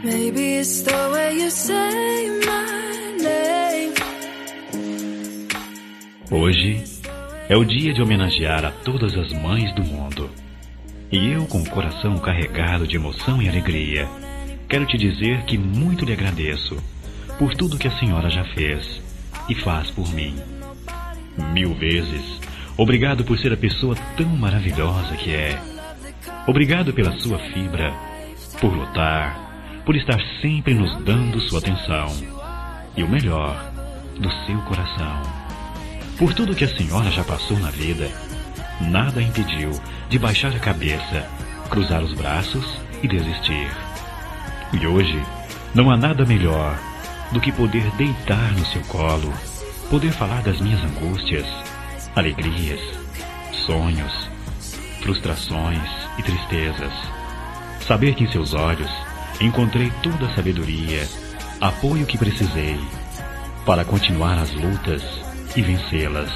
Maybe it's the way you say my name. Hoje é o dia de homenagear a todas as mães do mundo. E eu, com o coração carregado de emoção e alegria, quero te dizer que muito lhe agradeço por tudo que a senhora já fez e faz por mim. 1000 vezes obrigado por ser a pessoa tão maravilhosa que é. Obrigado pela sua fibra, por lutar, por estar sempre nos dando sua atenção e o melhor, do seu coração. Por tudo que a senhora já passou na vida, nada a impediu de baixar a cabeça, cruzar os braços e desistir. E hoje, não há nada melhor do que poder deitar no seu colo, poder falar das minhas angústias, alegrias, sonhos, frustrações e tristezas. Saber que em seus olhos encontrei toda a sabedoria, apoio que precisei para continuar as lutas e vencê-las.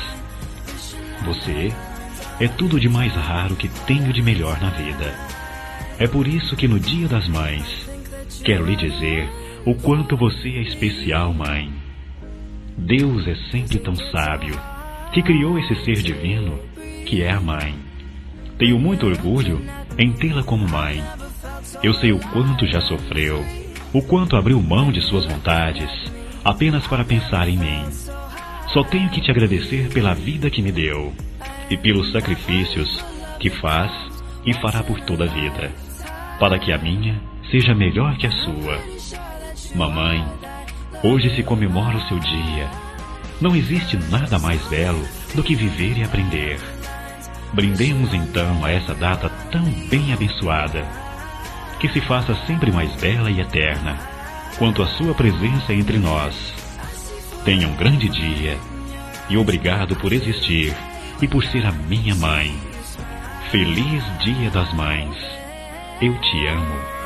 Você é tudo de mais raro que tenho de melhor na vida. É por isso que no Dia das Mães, quero lhe dizer o quanto você é especial, mãe. Deus é sempre tão sábio, que criou esse ser divino, que é a mãe. Tenho muito orgulho em tê-la como mãe. Eu sei o quanto já sofreu, o quanto abriu mão de suas vontades, apenas para pensar em mim. Só tenho que te agradecer pela vida que me deu e pelos sacrifícios que faz e fará por toda a vida, para que a minha seja melhor que a sua. Mamãe, hoje se comemora o seu dia. Não existe nada mais belo do que viver e aprender. Brindemos então a essa data tão bem abençoada, que se faça sempre mais bela e eterna, quanto a sua presença entre nós. Tenha um grande dia e obrigado por existir e por ser a minha mãe. Feliz Dia das Mães. Eu te amo.